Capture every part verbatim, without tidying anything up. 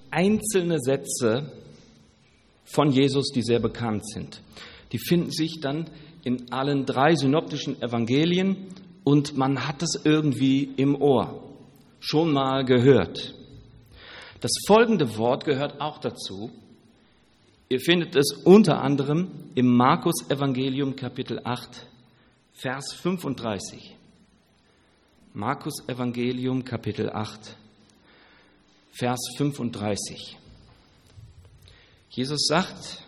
einzelne Sätze von Jesus, die sehr bekannt sind. Die finden sich dann in allen drei synoptischen Evangelien und man hat es irgendwie im Ohr, schon mal gehört. Das folgende Wort gehört auch dazu. Ihr findet es unter anderem im Markus-Evangelium Kapitel acht, Vers fünfunddreißig. Markus-Evangelium Kapitel acht, Vers fünfunddreißig. Jesus sagt: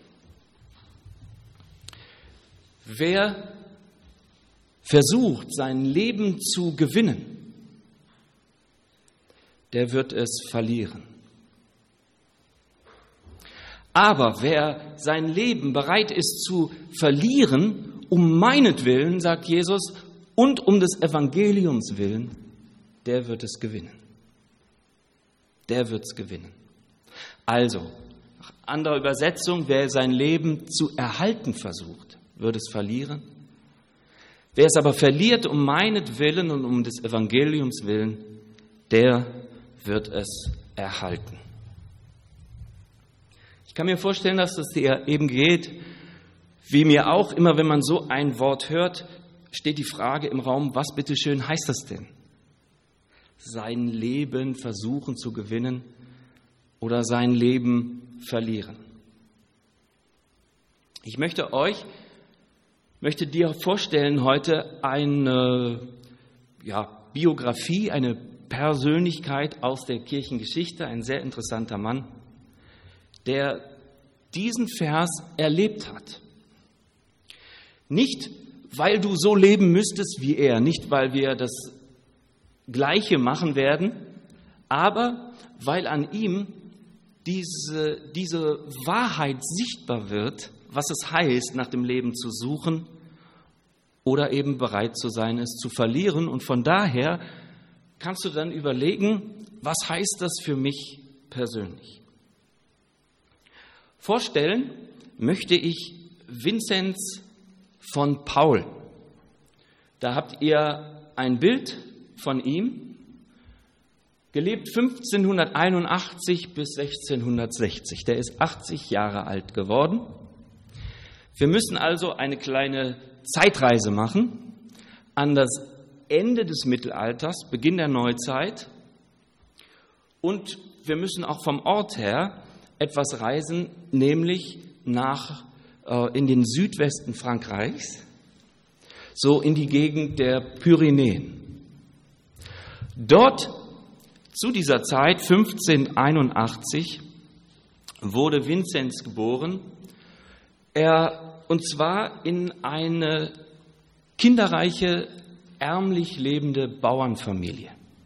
Wer versucht, sein Leben zu gewinnen, der wird es verlieren. Aber wer sein Leben bereit ist zu verlieren, um meinetwillen, sagt Jesus, und um des Evangeliums willen, der wird es gewinnen. Der wird es gewinnen. Also, nach anderer Übersetzung, wer sein Leben zu erhalten versucht, wird es verlieren. Wer es aber verliert um meinetwillen und um des Evangeliums willen, der wird es erhalten. Ich kann mir vorstellen, dass es dir eben geht, wie mir auch immer, wenn man so ein Wort hört, steht die Frage im Raum, was bitteschön heißt das denn? Sein Leben versuchen zu gewinnen oder sein Leben verlieren. Ich möchte euch, möchte dir vorstellen heute eine ja, Biografie, eine Persönlichkeit aus der Kirchengeschichte, ein sehr interessanter Mann, der diesen Vers erlebt hat. Nicht, weil du so leben müsstest wie er, nicht, weil wir das Gleiche machen werden, aber weil an ihm diese, diese Wahrheit sichtbar wird, was es heißt, nach dem Leben zu suchen oder eben bereit zu sein, es zu verlieren. Und von daher kannst du dann überlegen, was heißt das für mich persönlich? Vorstellen möchte ich Vinzenz von Paul. Da habt ihr ein Bild von ihm, gelebt fünfzehnhunderteinundachtzig bis sechzehnhundertsechzig. Der ist achtzig Jahre alt geworden. Wir müssen also eine kleine Zeitreise machen an das Ende des Mittelalters, Beginn der Neuzeit. Und wir müssen auch vom Ort her etwas reisen, nämlich nach, äh, in den Südwesten Frankreichs, so in die Gegend der Pyrenäen. Dort zu dieser Zeit, fünfzehnhunderteinundachtzig, wurde Vinzenz geboren, er, und zwar in eine kinderreiche, ärmlich lebende Bauernfamilie.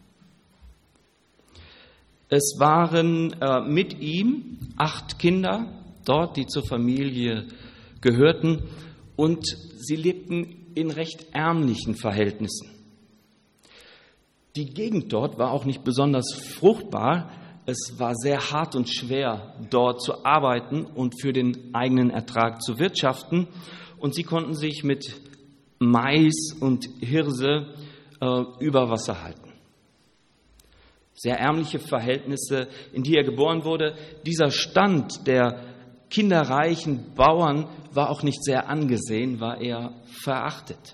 Es waren äh, mit ihm acht Kinder dort, die zur Familie gehörten, und sie lebten in recht ärmlichen Verhältnissen. Die Gegend dort war auch nicht besonders fruchtbar. Es war sehr hart und schwer, dort zu arbeiten und für den eigenen Ertrag zu wirtschaften. Und sie konnten sich mit Mais und Hirse äh, über Wasser halten. Sehr ärmliche Verhältnisse, in die er geboren wurde. Dieser Stand der kinderreichen Bauern war auch nicht sehr angesehen, war eher verachtet.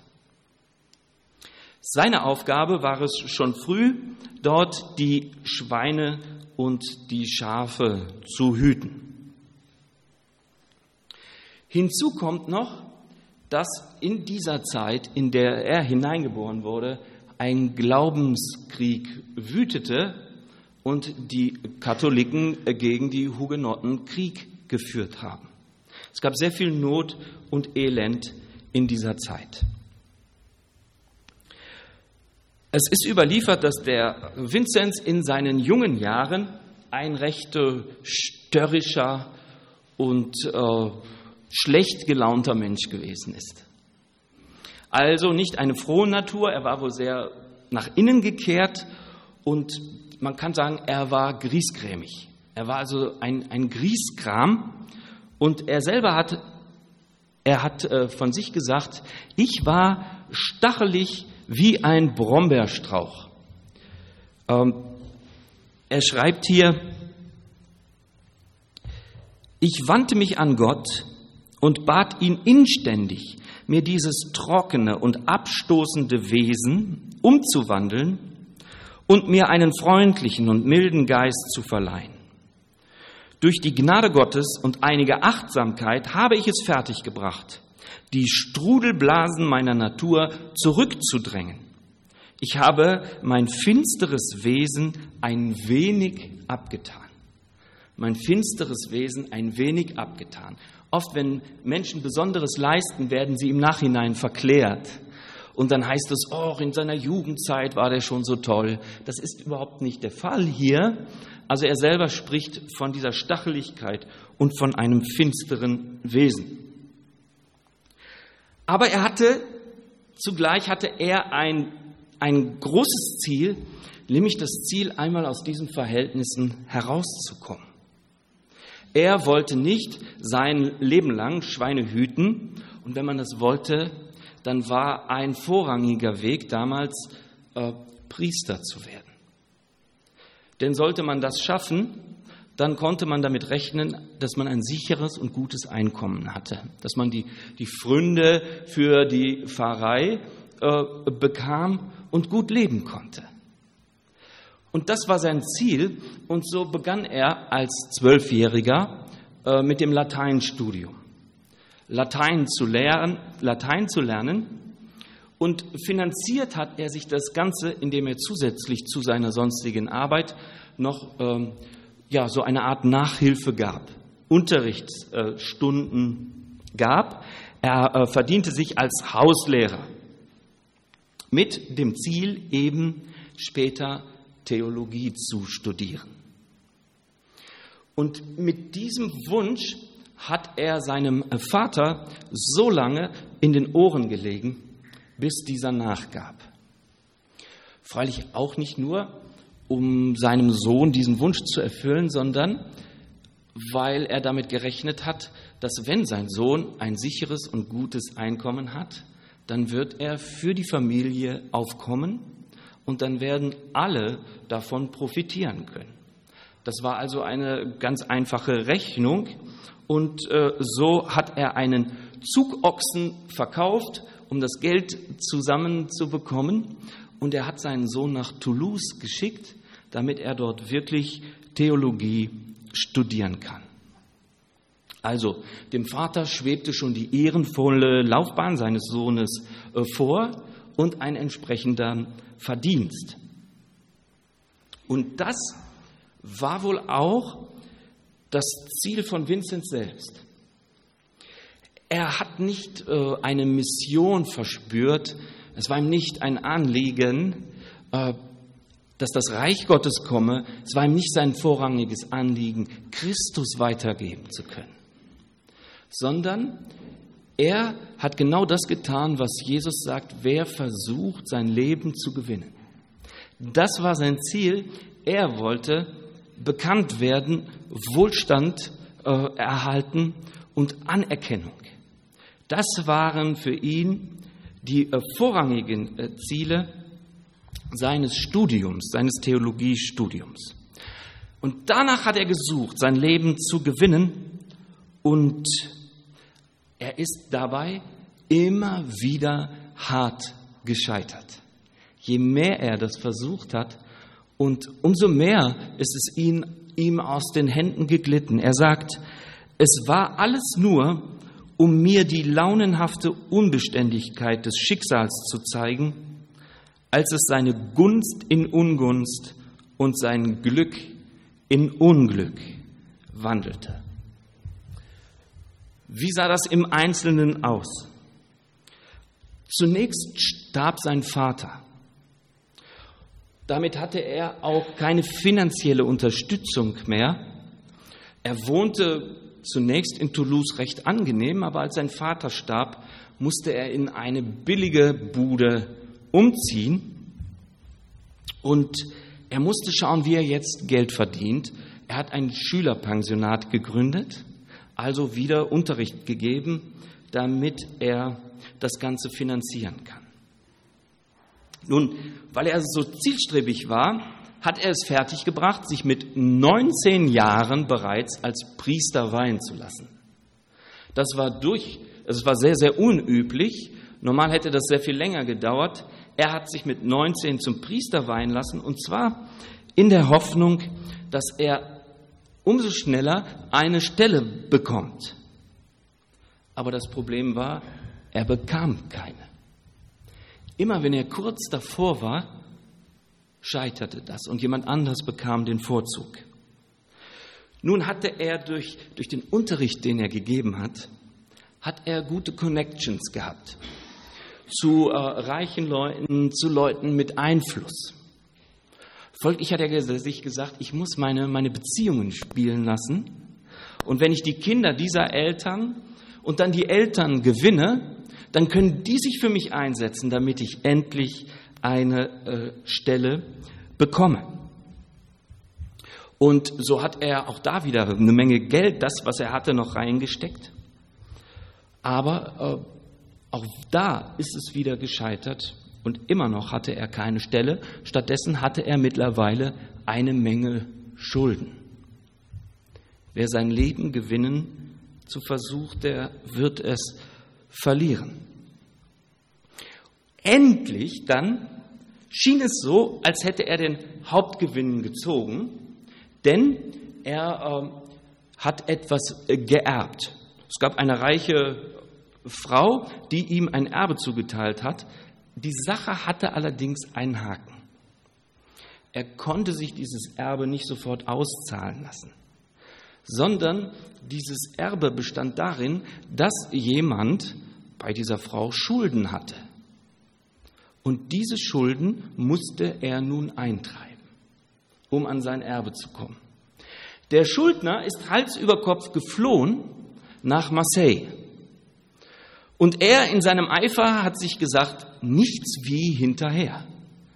Seine Aufgabe war es schon früh, dort die Schweine und die Schafe zu hüten. Hinzu kommt noch, dass in dieser Zeit, in der er hineingeboren wurde, ein Glaubenskrieg wütete und die Katholiken gegen die Hugenotten Krieg geführt haben. Es gab sehr viel Not und Elend in dieser Zeit. Es ist überliefert, dass der Vinzenz in seinen jungen Jahren ein recht störrischer und äh, schlecht gelaunter Mensch gewesen ist. Also nicht eine frohe Natur, er war wohl sehr nach innen gekehrt und man kann sagen, er war griesgrämig. Er war also ein, ein Grieskram und er selber hat, er hat äh, von sich gesagt, ich war stachelig wie ein Brombeerstrauch. Ähm, er schreibt hier, Ich wandte mich an Gott und bat ihn inständig, mir dieses trockene und abstoßende Wesen umzuwandeln und mir einen freundlichen und milden Geist zu verleihen. Durch die Gnade Gottes und einige Achtsamkeit habe ich es fertiggebracht, die Strudelblasen meiner Natur zurückzudrängen. Ich habe mein finsteres Wesen ein wenig abgetan. Mein finsteres Wesen ein wenig abgetan. Oft, wenn Menschen Besonderes leisten, werden sie im Nachhinein verklärt. Und dann heißt es, oh, in seiner Jugendzeit war der schon so toll. Das ist überhaupt nicht der Fall hier. Also er selber spricht von dieser Stacheligkeit und von einem finsteren Wesen. Aber er hatte, zugleich hatte er ein, ein großes Ziel, nämlich das Ziel, einmal aus diesen Verhältnissen herauszukommen. Er wollte nicht sein Leben lang Schweine hüten. Und wenn man das wollte, dann war ein vorrangiger Weg damals, äh, Priester zu werden. Denn sollte man das schaffen, dann konnte man damit rechnen, dass man ein sicheres und gutes Einkommen hatte, dass man die, die Pfründe für die Pfarrei äh, bekam und gut leben konnte. Und das war sein Ziel, und so begann er als Zwölfjähriger äh, mit dem Lateinstudium. Latein zu lernen, Latein zu lernen, und finanziert hat er sich das Ganze, indem er zusätzlich zu seiner sonstigen Arbeit noch ähm, ja, so eine Art Nachhilfe gab, Unterrichtsstunden äh, gab. Er äh, verdiente sich als Hauslehrer mit dem Ziel, eben später Theologie zu studieren. Und mit diesem Wunsch hat er seinem Vater so lange in den Ohren gelegen, bis dieser nachgab. Freilich auch nicht nur, um seinem Sohn diesen Wunsch zu erfüllen, sondern weil er damit gerechnet hat, dass wenn sein Sohn ein sicheres und gutes Einkommen hat, dann wird er für die Familie aufkommen und dann werden alle davon profitieren können. Das war also eine ganz einfache Rechnung, und äh, so hat er einen Zugochsen verkauft, um das Geld zusammenzubekommen, und er hat seinen Sohn nach Toulouse geschickt, damit er dort wirklich Theologie studieren kann. Also, dem Vater schwebte schon die ehrenvolle Laufbahn seines Sohnes äh, vor und ein entsprechender Verdienst. Und das war wohl auch das Ziel von Vincent selbst. Er hat nicht äh, eine Mission verspürt, es war ihm nicht ein Anliegen, äh, dass das Reich Gottes komme, es war ihm nicht sein vorrangiges Anliegen, Christus weitergeben zu können, sondern er hat genau das getan, was Jesus sagt, wer versucht, sein Leben zu gewinnen. Das war sein Ziel. Er wollte bekannt werden, Wohlstand äh, erhalten und Anerkennung. Das waren für ihn die äh, vorrangigen äh, Ziele seines Studiums, seines Theologiestudiums. Und danach hat er gesucht, sein Leben zu gewinnen, und er ist dabei immer wieder hart gescheitert. Je mehr er das versucht hat, und umso mehr ist es ihm, ihm aus den Händen geglitten. Er sagt, es war alles nur, um mir die launenhafte Unbeständigkeit des Schicksals zu zeigen, als es seine Gunst in Ungunst und sein Glück in Unglück wandelte. Wie sah das im Einzelnen aus? Zunächst starb sein Vater. Damit hatte er auch keine finanzielle Unterstützung mehr. Er wohnte zunächst in Toulouse recht angenehm, aber als sein Vater starb, musste er in eine billige Bude umziehen. Und er musste schauen, wie er jetzt Geld verdient. Er hat ein Schülerpensionat gegründet, also wieder Unterricht gegeben, damit er das Ganze finanzieren kann. Nun, weil er so zielstrebig war, hat er es fertiggebracht, sich mit neunzehn Jahren bereits als Priester weihen zu lassen. Das war durch, es war sehr, sehr unüblich. Normal hätte das sehr viel länger gedauert. Er hat sich mit neunzehn zum Priester weihen lassen, und zwar in der Hoffnung, dass er umso schneller eine Stelle bekommt. Aber das Problem war, er bekam keine. Immer wenn er kurz davor war, scheiterte das und jemand anderes bekam den Vorzug. Nun hatte er durch, durch den Unterricht, den er gegeben hat, hat er gute Connections gehabt zu äh, reichen Leuten, zu Leuten mit Einfluss. Folglich hat er sich gesagt, ich muss meine, meine Beziehungen spielen lassen. Und wenn ich die Kinder dieser Eltern und dann die Eltern gewinne, dann können die sich für mich einsetzen, damit ich endlich eine äh, Stelle bekomme. Und so hat er auch da wieder eine Menge Geld, das, was er hatte, noch reingesteckt. Aber äh, auch da ist es wieder gescheitert. Und immer noch hatte er keine Stelle. Stattdessen hatte er mittlerweile eine Menge Schulden. Wer sein Leben gewinnen zu versucht, der wird es verlieren. Endlich dann schien es so, als hätte er den Hauptgewinn gezogen, denn er äh, hat etwas äh, geerbt. Es gab eine reiche Frau, die ihm ein Erbe zugeteilt hat. Die Sache hatte allerdings einen Haken. Er konnte sich dieses Erbe nicht sofort auszahlen lassen, sondern dieses Erbe bestand darin, dass jemand bei dieser Frau Schulden hatte. Und diese Schulden musste er nun eintreiben, um an sein Erbe zu kommen. Der Schuldner ist Hals über Kopf geflohen nach Marseille. Und er in seinem Eifer hat sich gesagt, nichts wie hinterher.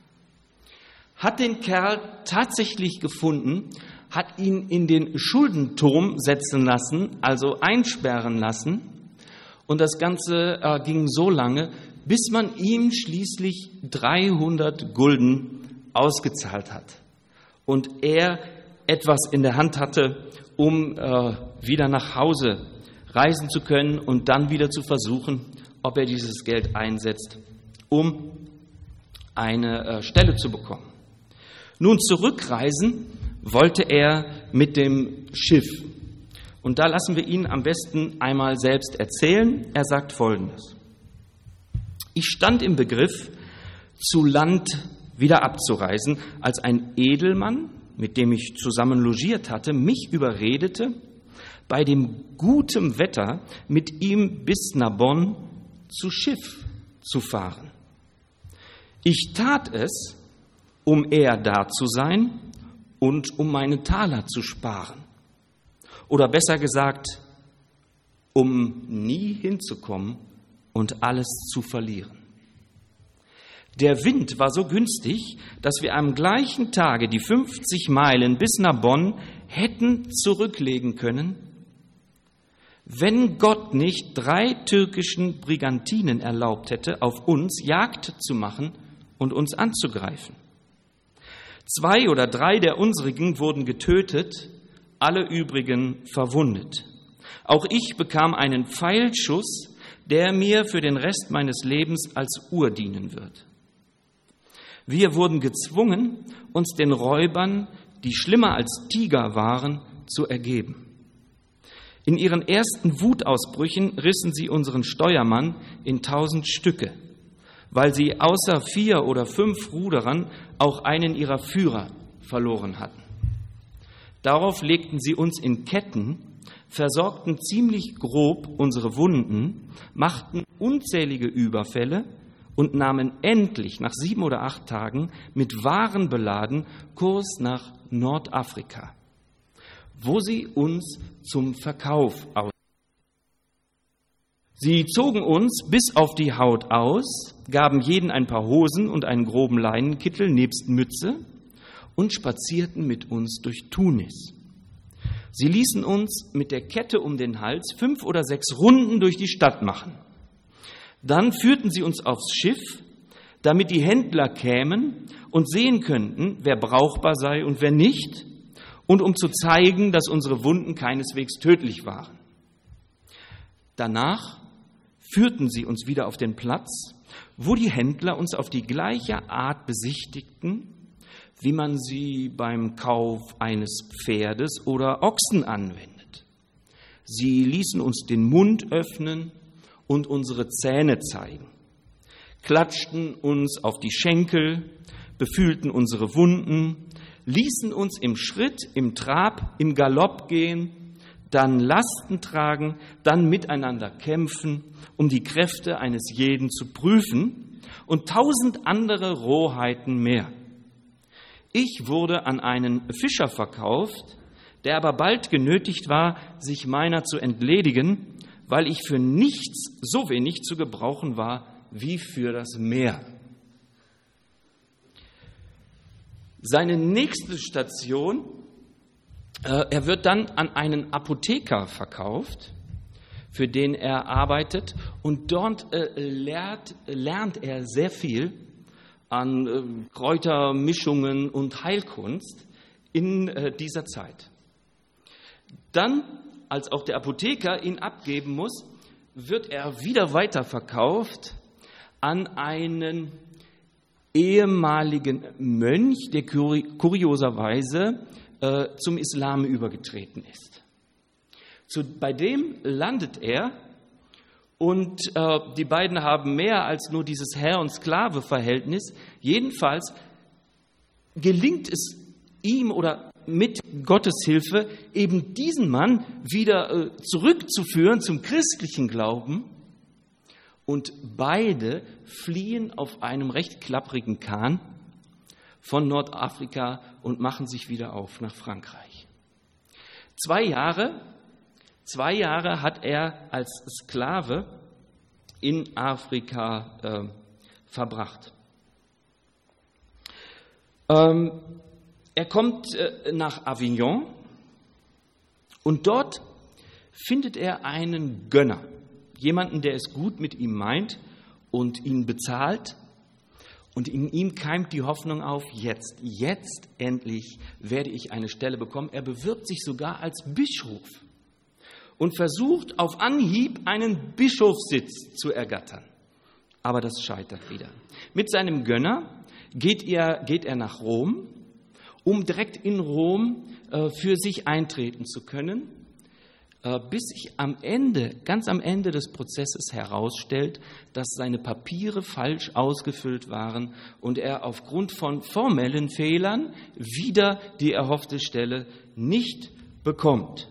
Hat den Kerl tatsächlich gefunden, hat ihn in den Schuldenturm setzen lassen, also einsperren lassen. Und das Ganze äh, ging so lange, bis man ihm schließlich dreihundert Gulden ausgezahlt hat. Und er etwas in der Hand hatte, um äh, wieder nach Hause reisen zu können und dann wieder zu versuchen, ob er dieses Geld einsetzt, um eine äh, Stelle zu bekommen. Nun, zurückreisen wollte er mit dem Schiff. Und da lassen wir ihn am besten einmal selbst erzählen. Er sagt Folgendes: Ich stand im Begriff, zu Land wieder abzureisen, als ein Edelmann, mit dem ich zusammen logiert hatte, mich überredete, bei dem guten Wetter mit ihm bis Narbonne zu Schiff zu fahren. Ich tat es, um eher da zu sein und um meine Taler zu sparen. Oder besser gesagt, um nie hinzukommen und alles zu verlieren. Der Wind war so günstig, dass wir am gleichen Tage die fünfzig Meilen bis Narbonne hätten zurücklegen können, wenn Gott nicht drei türkischen Brigantinen erlaubt hätte, auf uns Jagd zu machen und uns anzugreifen. Zwei oder drei der unsrigen wurden getötet, alle übrigen verwundet. Auch ich bekam einen Pfeilschuss, der mir für den Rest meines Lebens als Uhr dienen wird. Wir wurden gezwungen, uns den Räubern, die schlimmer als Tiger waren, zu ergeben. In ihren ersten Wutausbrüchen rissen sie unseren Steuermann in tausend Stücke, weil sie außer vier oder fünf Ruderern auch einen ihrer Führer verloren hatten. Darauf legten sie uns in Ketten, versorgten ziemlich grob unsere Wunden, machten unzählige Überfälle und nahmen endlich nach sieben oder acht Tagen mit Waren beladen Kurs nach Nordafrika, wo sie uns zum Verkauf aus. Sie zogen uns bis auf die Haut aus, gaben jeden ein paar Hosen und einen groben Leinenkittel nebst Mütze und spazierten mit uns durch Tunis. Sie ließen uns mit der Kette um den Hals fünf oder sechs Runden durch die Stadt machen. Dann führten sie uns aufs Schiff, damit die Händler kämen und sehen könnten, wer brauchbar sei und wer nicht, und um zu zeigen, dass unsere Wunden keineswegs tödlich waren. Danach führten sie uns wieder auf den Platz, wo die Händler uns auf die gleiche Art besichtigten, wie man sie beim Kauf eines Pferdes oder Ochsen anwendet. Sie ließen uns den Mund öffnen und unsere Zähne zeigen, klatschten uns auf die Schenkel, befühlten unsere Wunden, ließen uns im Schritt, im Trab, im Galopp gehen, dann Lasten tragen, dann miteinander kämpfen, um die Kräfte eines jeden zu prüfen und tausend andere Rohheiten mehr. Ich wurde an einen Fischer verkauft, der aber bald genötigt war, sich meiner zu entledigen, weil ich für nichts so wenig zu gebrauchen war wie für das Meer. Seine nächste Station, äh, er wird dann an einen Apotheker verkauft, für den er arbeitet, und dort äh, lernt, lernt er sehr viel an äh, Kräutermischungen und Heilkunst in äh, dieser Zeit. Dann, als auch der Apotheker ihn abgeben muss, wird er wieder weiterverkauft an einen ehemaligen Mönch, der kurioserweise äh, zum Islam übergetreten ist. Zu, bei dem landet er, und äh, die beiden haben mehr als nur dieses Herr- und Sklave-Verhältnis. Jedenfalls gelingt es ihm oder mit Gottes Hilfe, eben diesen Mann wieder äh, zurückzuführen zum christlichen Glauben. Und beide fliehen auf einem recht klapprigen Kahn von Nordafrika und machen sich wieder auf nach Frankreich. Zwei Jahre, zwei Jahre hat er als Sklave in Afrika äh, verbracht. Ähm, er kommt äh, nach Avignon und dort findet er einen Gönner. Jemanden, der es gut mit ihm meint und ihn bezahlt. Und in ihm keimt die Hoffnung auf, jetzt, jetzt endlich werde ich eine Stelle bekommen. Er bewirbt sich sogar als Bischof und versucht auf Anhieb einen Bischofssitz zu ergattern. Aber das scheitert wieder. Mit seinem Gönner geht er, geht er nach Rom, um direkt in Rom äh, für sich eintreten zu können, bis sich am Ende, ganz am Ende des Prozesses herausstellt, dass seine Papiere falsch ausgefüllt waren und er aufgrund von formellen Fehlern wieder die erhoffte Stelle nicht bekommt.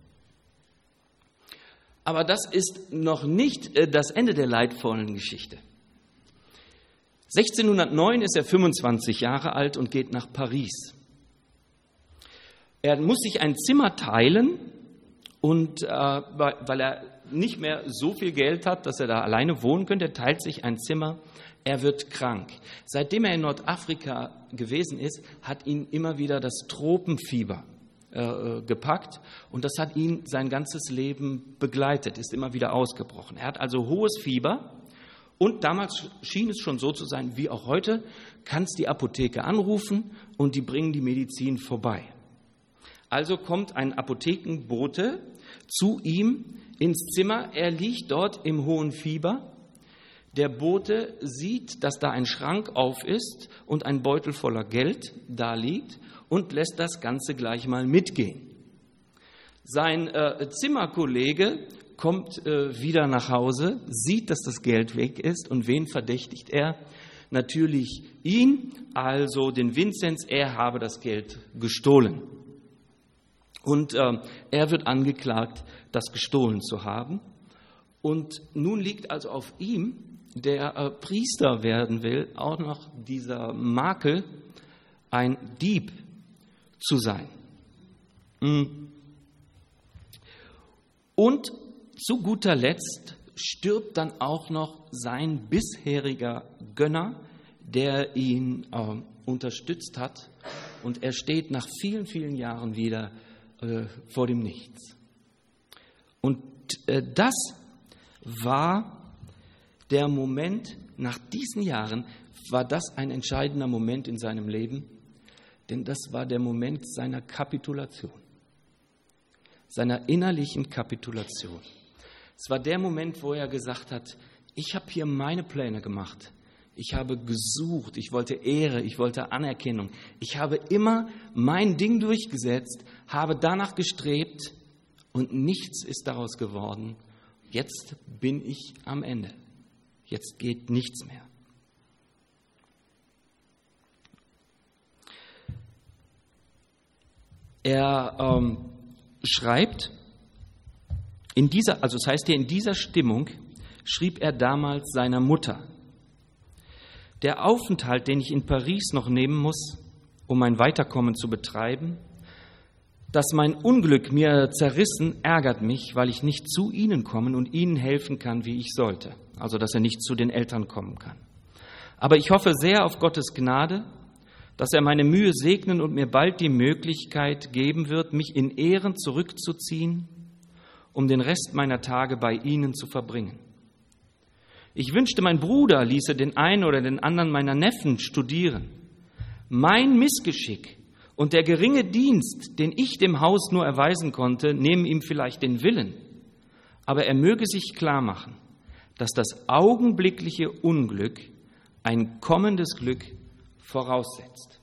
Aber das ist noch nicht das Ende der leidvollen Geschichte. sechzehnhundertneun ist er fünfundzwanzig Jahre alt und geht nach Paris. Er muss sich ein Zimmer teilen, und äh, weil er nicht mehr so viel Geld hat, dass er da alleine wohnen könnte, er teilt sich ein Zimmer, er wird krank. Seitdem er in Nordafrika gewesen ist, hat ihn immer wieder das Tropenfieber äh, gepackt und das hat ihn sein ganzes Leben begleitet, ist immer wieder ausgebrochen. Er hat also hohes Fieber und damals schien es schon so zu sein, wie auch heute, kannst die Apotheke anrufen und die bringen die Medizin vorbei. Also kommt ein Apothekenbote zu ihm ins Zimmer. Er liegt dort im hohen Fieber. Der Bote sieht, dass da ein Schrank auf ist und ein Beutel voller Geld da liegt und lässt das Ganze gleich mal mitgehen. Sein äh, Zimmerkollege kommt äh, wieder nach Hause, sieht, dass das Geld weg ist und wen verdächtigt er? Natürlich ihn, also den Vinzenz, er habe das Geld gestohlen. Und äh, er wird angeklagt, das gestohlen zu haben. Und nun liegt also auf ihm, der äh, Priester werden will, auch noch dieser Makel, ein Dieb zu sein. Und zu guter Letzt stirbt dann auch noch sein bisheriger Gönner, der ihn äh, unterstützt hat. Und er steht nach vielen, vielen Jahren wieder vor dem Nichts. Und das war der Moment nach diesen Jahren, war das ein entscheidender Moment in seinem Leben, denn das war der Moment seiner Kapitulation, seiner innerlichen Kapitulation. Es war der Moment, wo er gesagt hat, ich habe hier meine Pläne gemacht. Ich habe gesucht, ich wollte Ehre, ich wollte Anerkennung. Ich habe immer mein Ding durchgesetzt, habe danach gestrebt und nichts ist daraus geworden. Jetzt bin ich am Ende. Jetzt geht nichts mehr. Er ähm, schreibt, in dieser, also das heißt hier in dieser Stimmung, schrieb er damals seiner Mutter: Der Aufenthalt, den ich in Paris noch nehmen muss, um mein Weiterkommen zu betreiben, dass mein Unglück mir zerrissen, ärgert mich, weil ich nicht zu Ihnen kommen und Ihnen helfen kann, wie ich sollte. Also, dass er nicht zu den Eltern kommen kann. Aber ich hoffe sehr auf Gottes Gnade, dass er meine Mühe segnen und mir bald die Möglichkeit geben wird, mich in Ehren zurückzuziehen, um den Rest meiner Tage bei Ihnen zu verbringen. Ich wünschte, mein Bruder ließe den einen oder den anderen meiner Neffen studieren. Mein Missgeschick und der geringe Dienst, den ich dem Haus nur erweisen konnte, nehmen ihm vielleicht den Willen. Aber er möge sich klar machen, dass das augenblickliche Unglück ein kommendes Glück voraussetzt.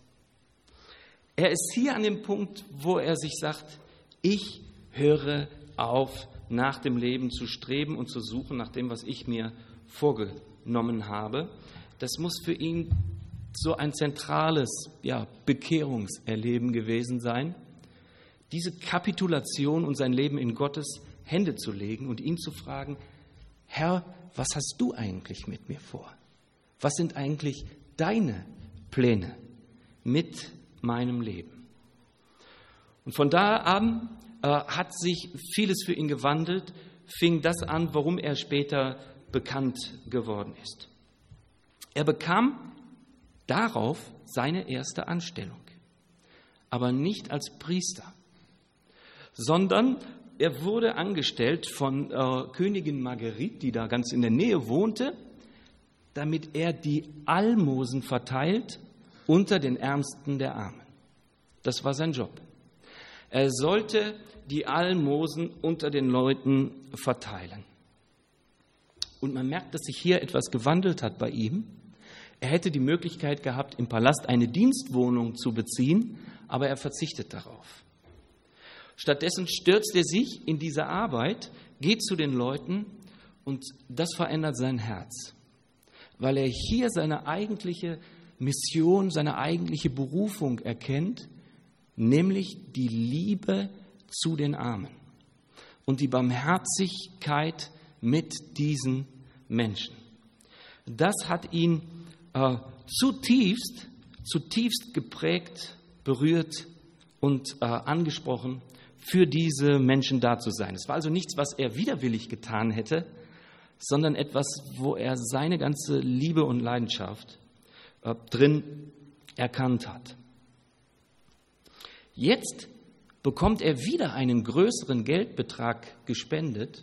Er ist hier an dem Punkt, wo er sich sagt, ich höre auf, nach dem Leben zu streben und zu suchen, nach dem, was ich mir vorgenommen habe. Das muss für ihn so ein zentrales ja, Bekehrungserleben gewesen sein, diese Kapitulation und sein Leben in Gottes Hände zu legen und ihn zu fragen, Herr, was hast du eigentlich mit mir vor? Was sind eigentlich deine Pläne mit meinem Leben? Und von da an äh, hat sich vieles für ihn gewandelt, fing das an, warum er später bekannt geworden ist. Er bekam darauf seine erste Anstellung, aber nicht als Priester, sondern er wurde angestellt von äh, Königin Marguerite, die da ganz in der Nähe wohnte, damit er die Almosen verteilt unter den Ärmsten der Armen. Das war sein Job. Er sollte die Almosen unter den Leuten verteilen. Und man merkt, dass sich hier etwas gewandelt hat bei ihm. Er hätte die Möglichkeit gehabt, im Palast eine Dienstwohnung zu beziehen, aber er verzichtet darauf. Stattdessen stürzt er sich in diese Arbeit, geht zu den Leuten und das verändert sein Herz, weil er hier seine eigentliche Mission, seine eigentliche Berufung erkennt, nämlich die Liebe zu den Armen und die Barmherzigkeit mit diesen Menschen. Das hat ihn äh, zutiefst, zutiefst geprägt, berührt und äh, angesprochen, für diese Menschen da zu sein. Es war also nichts, was er widerwillig getan hätte, sondern etwas, wo er seine ganze Liebe und Leidenschaft äh, drin erkannt hat. Jetzt bekommt er wieder einen größeren Geldbetrag gespendet,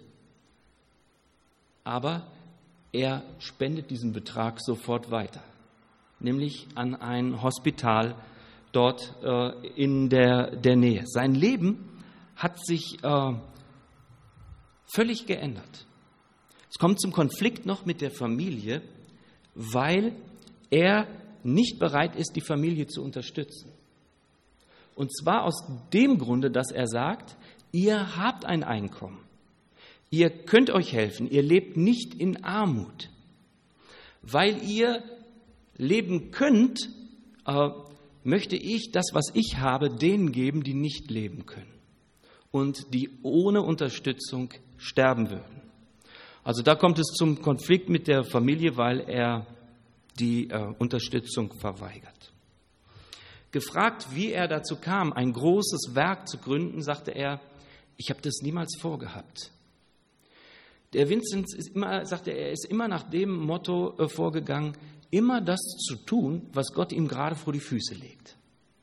aber er spendet diesen Betrag sofort weiter, nämlich an ein Hospital dort äh, in der, der Nähe. Sein Leben hat sich äh, völlig geändert. Es kommt zum Konflikt noch mit der Familie, weil er nicht bereit ist, die Familie zu unterstützen. Und zwar aus dem Grunde, dass er sagt, ihr habt ein Einkommen. Ihr könnt euch helfen, ihr lebt nicht in Armut. Weil ihr leben könnt, äh, möchte ich das, was ich habe, denen geben, die nicht leben können und die ohne Unterstützung sterben würden. Also da kommt es zum Konflikt mit der Familie, weil er die äh, Unterstützung verweigert. Gefragt, wie er dazu kam, ein großes Werk zu gründen, sagte er, ich habe das niemals vorgehabt. Der Vinzenz ist immer, sagte er, er ist immer nach dem Motto äh, vorgegangen, immer das zu tun, was Gott ihm gerade vor die Füße legt.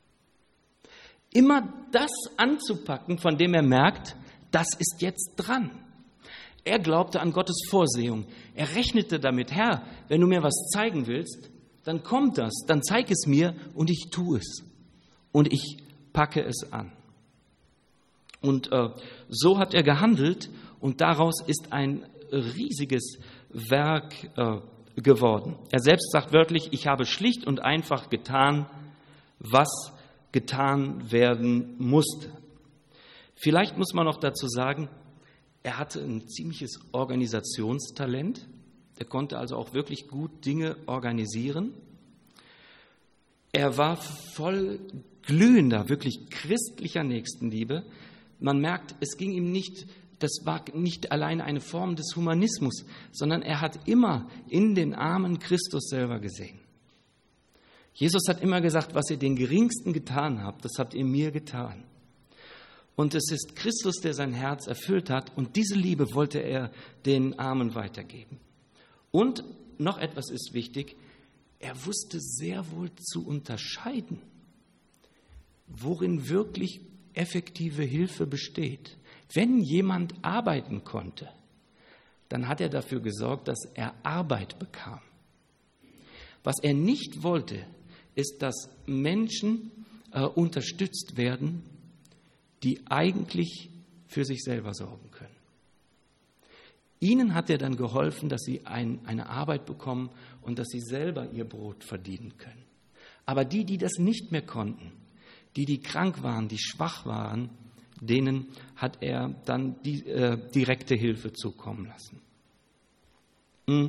Immer das anzupacken, von dem er merkt, das ist jetzt dran. Er glaubte an Gottes Vorsehung. Er rechnete damit, Herr, wenn du mir was zeigen willst, dann kommt das, dann zeig es mir und ich tue es. Und ich packe es an. Und äh, so hat er gehandelt und daraus ist ein riesiges Werk äh, geworden. Er selbst sagt wörtlich, ich habe schlicht und einfach getan, was getan werden musste. Vielleicht muss man noch dazu sagen, er hatte ein ziemliches Organisationstalent. Er konnte also auch wirklich gut Dinge organisieren. Er war voll glühender, wirklich christlicher Nächstenliebe. Man merkt, es ging ihm nicht, das war nicht alleine eine Form des Humanismus, sondern er hat immer in den Armen Christus selber gesehen. Jesus hat immer gesagt, was ihr den Geringsten getan habt, das habt ihr mir getan. Und es ist Christus, der sein Herz erfüllt hat und diese Liebe wollte er den Armen weitergeben. Und noch etwas ist wichtig, er wusste sehr wohl zu unterscheiden, worin wirklich effektive Hilfe besteht. Wenn jemand arbeiten konnte, dann hat er dafür gesorgt, dass er Arbeit bekam. Was er nicht wollte, ist, dass Menschen äh, unterstützt werden, die eigentlich für sich selber sorgen können. Ihnen hat er dann geholfen, dass sie ein, eine Arbeit bekommen und dass sie selber ihr Brot verdienen können. Aber die, die das nicht mehr konnten, die, die krank waren, die schwach waren, denen hat er dann die äh, direkte Hilfe zukommen lassen. Hm.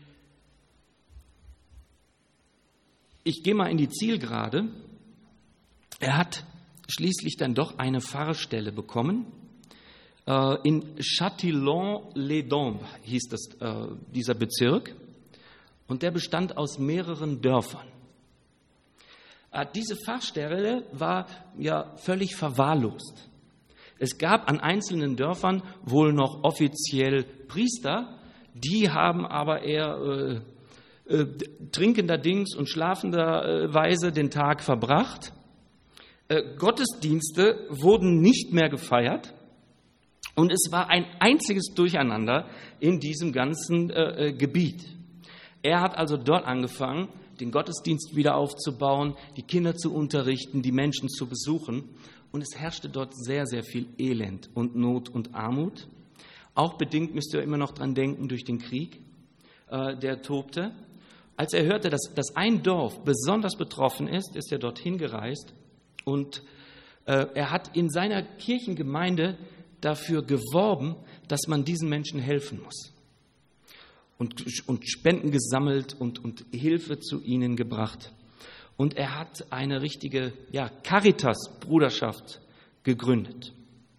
Ich gehe mal in die Zielgerade. Er hat schließlich dann doch eine Pfarrstelle bekommen. Äh, in Châtillon-les-Dombes hieß das, äh, dieser Bezirk. Und der bestand aus mehreren Dörfern. Äh, diese Pfarrstelle war ja völlig verwahrlost. Es gab an einzelnen Dörfern wohl noch offiziell Priester, die haben aber eher äh, äh, trinkenderdings und schlafenderweise den Tag verbracht. Äh, Gottesdienste wurden nicht mehr gefeiert und es war ein einziges Durcheinander in diesem ganzen äh, Gebiet. Er hat also dort angefangen, den Gottesdienst wieder aufzubauen, die Kinder zu unterrichten, die Menschen zu besuchen. Und es herrschte dort sehr, sehr viel Elend und Not und Armut. Auch bedingt, müsst ihr immer noch dran denken, durch den Krieg, äh, der tobte. Als er hörte, dass, dass ein Dorf besonders betroffen ist, ist er dorthin gereist. Und äh, er hat in seiner Kirchengemeinde dafür geworben, dass man diesen Menschen helfen muss. Und, und Spenden gesammelt und, und Hilfe zu ihnen gebracht. Und er hat eine richtige ja, Caritas-Bruderschaft gegründet.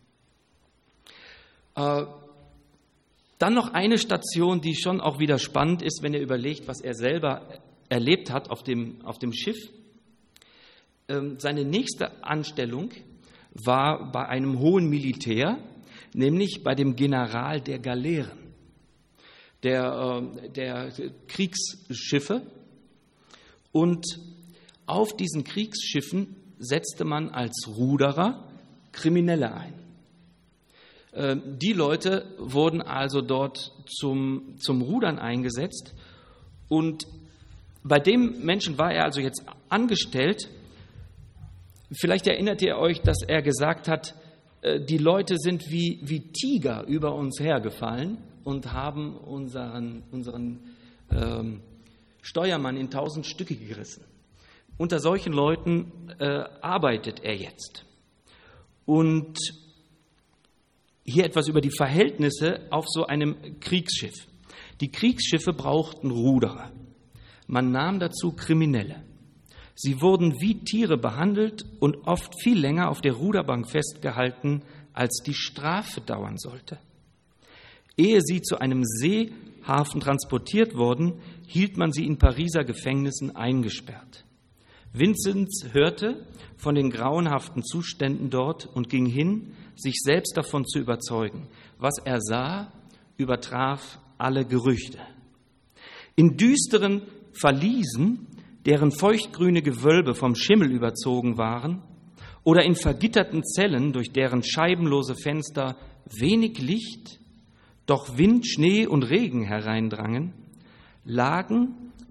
Äh, dann noch eine Station, die schon auch wieder spannend ist, wenn ihr überlegt, was er selber erlebt hat auf dem, auf dem Schiff. Ähm, seine nächste Anstellung war bei einem hohen Militär, nämlich bei dem General der Galeeren, der, äh, der Kriegsschiffe. Und auf diesen Kriegsschiffen setzte man als Ruderer Kriminelle ein. Die Leute wurden also dort zum, zum Rudern eingesetzt und bei dem Menschen war er also jetzt angestellt. Vielleicht erinnert ihr euch, dass er gesagt hat, die Leute sind wie, wie Tiger über uns hergefallen und haben unseren, unseren ähm, Steuermann in tausend Stücke gerissen. Unter solchen Leuten äh, arbeitet er jetzt. Und hier etwas über die Verhältnisse auf so einem Kriegsschiff. Die Kriegsschiffe brauchten Ruderer. Man nahm dazu Kriminelle. Sie wurden wie Tiere behandelt und oft viel länger auf der Ruderbank festgehalten, als die Strafe dauern sollte. Ehe sie zu einem Seehafen transportiert wurden, hielt man sie in Pariser Gefängnissen eingesperrt. Vinzenz hörte von den grauenhaften Zuständen dort und ging hin, sich selbst davon zu überzeugen. Was er sah, übertraf alle Gerüchte. In düsteren Verliesen, deren feuchtgrüne Gewölbe vom Schimmel überzogen waren, oder in vergitterten Zellen, durch deren scheibenlose Fenster wenig Licht, doch Wind, Schnee und Regen hereindrangen, lagen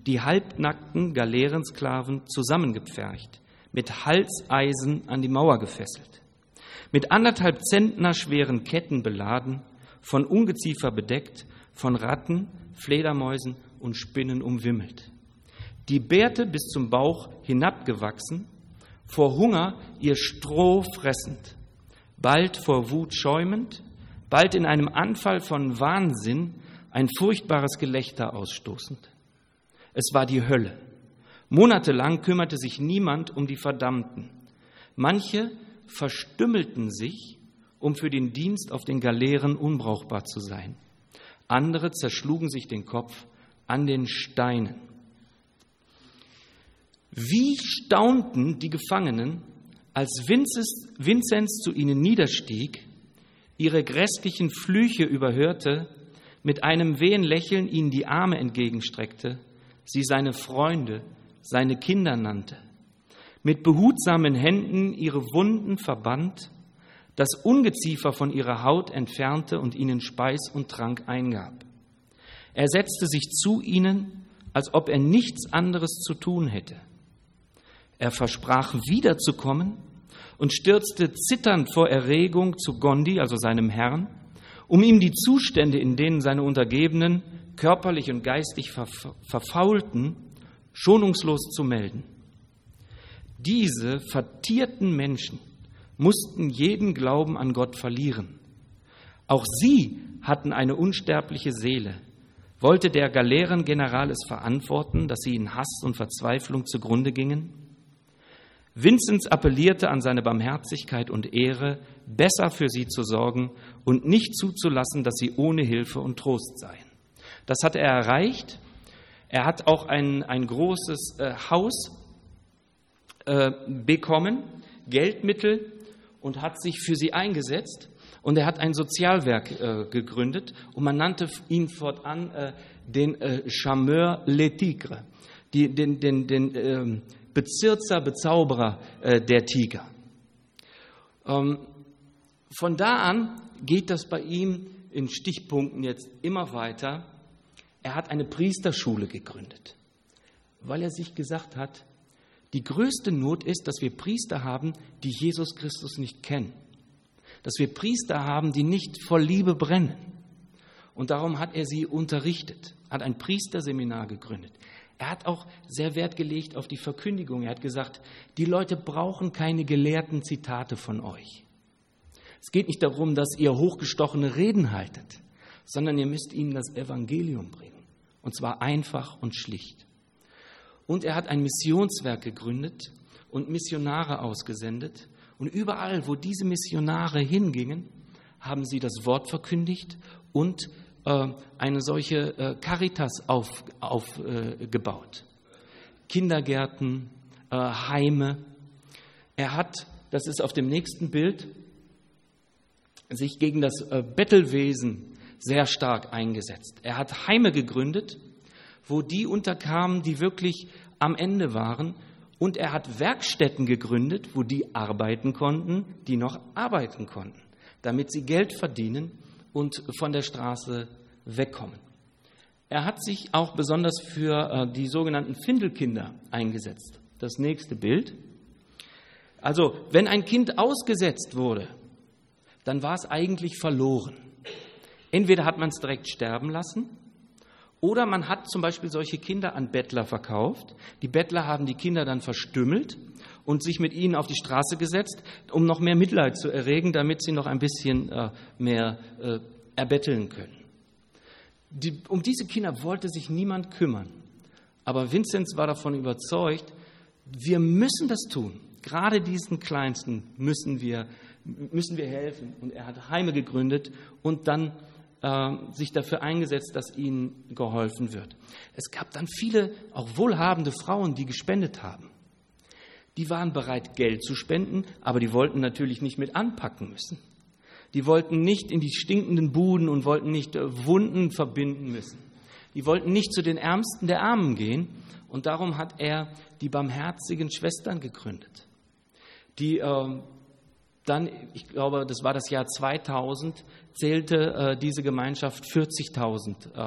die halbnackten Galeerensklaven zusammengepfercht, mit Halseisen an die Mauer gefesselt, mit anderthalb Zentner schweren Ketten beladen, von Ungeziefer bedeckt, von Ratten, Fledermäusen und Spinnen umwimmelt. Die Bärte bis zum Bauch hinabgewachsen, vor Hunger ihr Stroh fressend, bald vor Wut schäumend, bald in einem Anfall von Wahnsinn ein furchtbares Gelächter ausstoßend. Es war die Hölle. Monatelang kümmerte sich niemand um die Verdammten. Manche verstümmelten sich, um für den Dienst auf den Galeeren unbrauchbar zu sein. Andere zerschlugen sich den Kopf an den Steinen. Wie staunten die Gefangenen, als Vinzenz zu ihnen niederstieg, ihre grässlichen Flüche überhörte, mit einem wehen Lächeln ihnen die Arme entgegenstreckte, sie seine Freunde, seine Kinder nannte, mit behutsamen Händen ihre Wunden verband, das Ungeziefer von ihrer Haut entfernte und ihnen Speis und Trank eingab. Er setzte sich zu ihnen, als ob er nichts anderes zu tun hätte. Er versprach, wiederzukommen und stürzte zitternd vor Erregung zu Gondi, also seinem Herrn, um ihm die Zustände, in denen seine Untergebenen körperlich und geistig verfaulten, schonungslos zu melden. Diese vertierten Menschen mussten jeden Glauben an Gott verlieren. Auch sie hatten eine unsterbliche Seele. Wollte der Galeerengeneral es verantworten, dass sie in Hass und Verzweiflung zugrunde gingen? Vinzenz appellierte an seine Barmherzigkeit und Ehre, besser für sie zu sorgen und nicht zuzulassen, dass sie ohne Hilfe und Trost seien. Das hat er erreicht. Er hat auch ein, ein großes äh, Haus äh, bekommen, Geldmittel, und hat sich für sie eingesetzt. Und er hat ein Sozialwerk äh, gegründet und man nannte ihn fortan äh, den äh, Charmeur Le Tigre, die, den, den, den äh, Bezirzer, Bezauberer äh, der Tiger. Ähm, von da an geht das bei ihm in Stichpunkten jetzt immer weiter. Er hat eine Priesterschule gegründet, weil er sich gesagt hat, die größte Not ist, dass wir Priester haben, die Jesus Christus nicht kennen. Dass wir Priester haben, die nicht vor Liebe brennen. Und darum hat er sie unterrichtet, hat ein Priesterseminar gegründet. Er hat auch sehr Wert gelegt auf die Verkündigung. Er hat gesagt, die Leute brauchen keine gelehrten Zitate von euch. Es geht nicht darum, dass ihr hochgestochene Reden haltet, sondern ihr müsst ihnen das Evangelium bringen. Und zwar einfach und schlicht. Und er hat ein Missionswerk gegründet und Missionare ausgesendet. Und überall, wo diese Missionare hingingen, haben sie das Wort verkündigt und äh, eine solche äh, Caritas aufgebaut. Auf, äh, Kindergärten, äh, Heime. Er hat, das ist auf dem nächsten Bild, sich gegen das äh, Bettelwesen sehr stark eingesetzt. Er hat Heime gegründet, wo die unterkamen, die wirklich am Ende waren. Und er hat Werkstätten gegründet, wo die arbeiten konnten, die noch arbeiten konnten, damit sie Geld verdienen und von der Straße wegkommen. Er hat sich auch besonders für äh, die sogenannten Findelkinder eingesetzt. Das nächste Bild. Also, wenn ein Kind ausgesetzt wurde, dann war es eigentlich verloren. Entweder hat man es direkt sterben lassen, oder man hat zum Beispiel solche Kinder an Bettler verkauft. Die Bettler haben die Kinder dann verstümmelt und sich mit ihnen auf die Straße gesetzt, um noch mehr Mitleid zu erregen, damit sie noch ein bisschen äh, mehr äh, erbetteln können. Die, um diese Kinder wollte sich niemand kümmern. Aber Vinzenz war davon überzeugt, wir müssen das tun. Gerade diesen Kleinsten müssen wir, müssen wir helfen. Und er hat Heime gegründet und dann sich dafür eingesetzt, dass ihnen geholfen wird. Es gab dann viele, auch wohlhabende Frauen, die gespendet haben. Die waren bereit, Geld zu spenden, aber die wollten natürlich nicht mit anpacken müssen. Die wollten nicht in die stinkenden Buden und wollten nicht Wunden verbinden müssen. Die wollten nicht zu den Ärmsten der Armen gehen. Und darum hat er die barmherzigen Schwestern gegründet, die äh, dann, ich glaube, das war das Jahr zweitausend, zählte äh, diese Gemeinschaft vierzigtausend äh,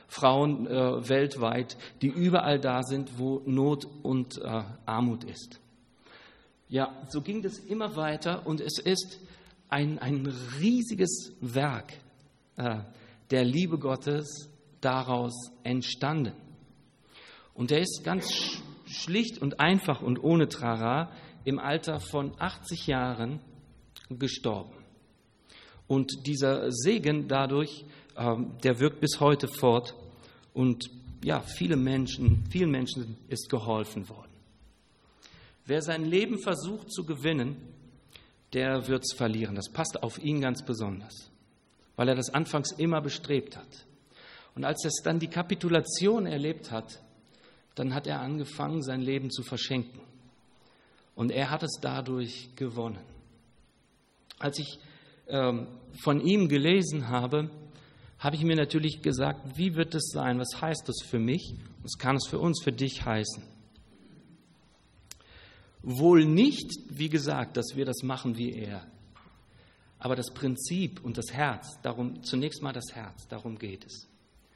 Frauen äh, weltweit, die überall da sind, wo Not und äh, Armut ist. Ja, so ging das immer weiter und es ist ein, ein riesiges Werk äh, der Liebe Gottes daraus entstanden. Und er ist ganz schlicht und einfach und ohne Trara im Alter von achtzig Jahren gestorben. Und dieser Segen dadurch, ähm, der wirkt bis heute fort. Und ja, viele Menschen, vielen Menschen ist geholfen worden. Wer sein Leben versucht zu gewinnen, der wird es verlieren. Das passt auf ihn ganz besonders, weil er das anfangs immer bestrebt hat. Und als er dann die Kapitulation erlebt hat, dann hat er angefangen, sein Leben zu verschenken. Und er hat es dadurch gewonnen. Als ich ähm, von ihm gelesen habe, habe ich mir natürlich gesagt, wie wird es sein? Was heißt das für mich? Was kann es für uns, für dich heißen? Wohl nicht, wie gesagt, dass wir das machen wie er. Aber das Prinzip und das Herz, darum, zunächst mal das Herz, darum geht es.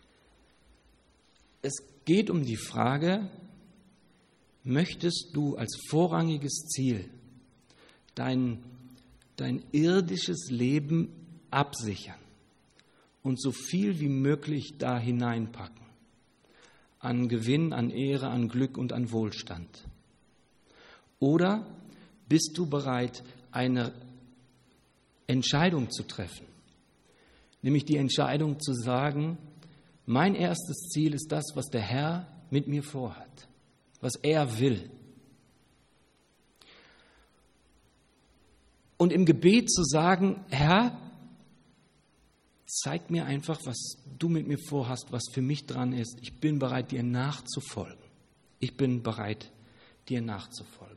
Es geht um die Frage, möchtest du als vorrangiges Ziel dein, dein irdisches Leben absichern und so viel wie möglich da hineinpacken, an Gewinn, an Ehre, an Glück und an Wohlstand? Oder bist du bereit, eine Entscheidung zu treffen, nämlich die Entscheidung zu sagen, mein erstes Ziel ist das, was der Herr mit mir vorhat, was er will. Und im Gebet zu sagen, Herr, zeig mir einfach, was du mit mir vorhast, was für mich dran ist. Ich bin bereit, dir nachzufolgen. Ich bin bereit, dir nachzufolgen.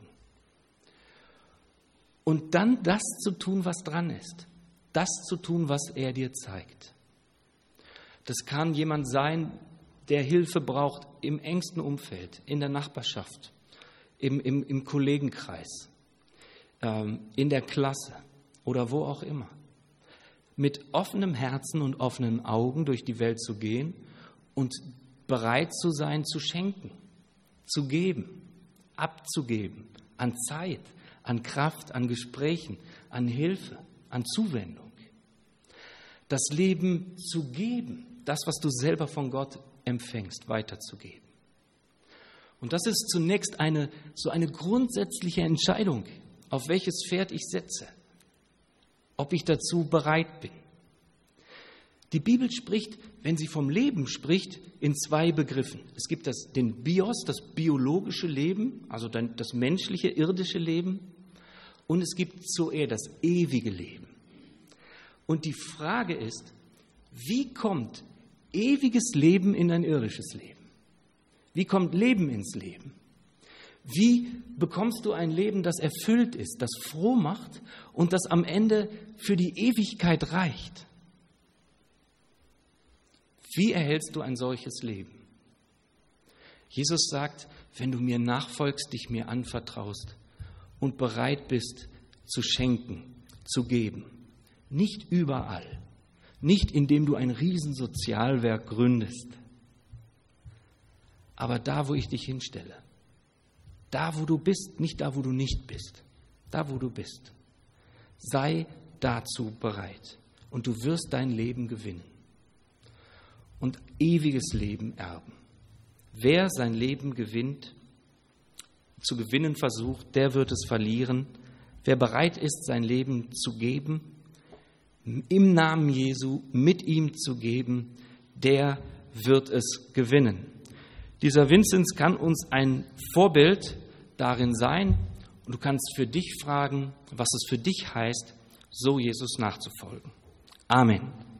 Und dann das zu tun, was dran ist. Das zu tun, was er dir zeigt. Das kann jemand sein, der Hilfe braucht im engsten Umfeld, in der Nachbarschaft, im, im, im Kollegenkreis, ähm, in der Klasse oder wo auch immer. Mit offenem Herzen und offenen Augen durch die Welt zu gehen und bereit zu sein, zu schenken, zu geben, abzugeben, an Zeit, an Kraft, an Gesprächen, an Hilfe, an Zuwendung. Das Leben zu geben, das, was du selber von Gott empfängst, weiterzugeben. Und das ist zunächst eine, so eine grundsätzliche Entscheidung, auf welches Pferd ich setze, ob ich dazu bereit bin. Die Bibel spricht, wenn sie vom Leben spricht, in zwei Begriffen. Es gibt das, den Bios, das biologische Leben, also das menschliche, irdische Leben, und es gibt Zoe, das ewige Leben. Und die Frage ist, wie kommt ewiges Leben in ein irdisches Leben? Wie kommt Leben ins Leben? Wie bekommst du ein Leben, das erfüllt ist, das froh macht und das am Ende für die Ewigkeit reicht? Wie erhältst du ein solches Leben? Jesus sagt, wenn du mir nachfolgst, dich mir anvertraust und bereit bist zu schenken, zu geben. Nicht überall, nicht indem du ein Riesensozialwerk gründest, aber da, wo ich dich hinstelle. Da, wo du bist, nicht da, wo du nicht bist. Da, wo du bist. Sei dazu bereit und du wirst dein Leben gewinnen und ewiges Leben erben. Wer sein Leben gewinnt, zu gewinnen versucht, der wird es verlieren. Wer bereit ist, sein Leben zu geben, im Namen Jesu mit ihm zu geben, der wird es gewinnen. Dieser Vinzenz kann uns ein Vorbild darin sein und du kannst für dich fragen, was es für dich heißt, so Jesus nachzufolgen. Amen.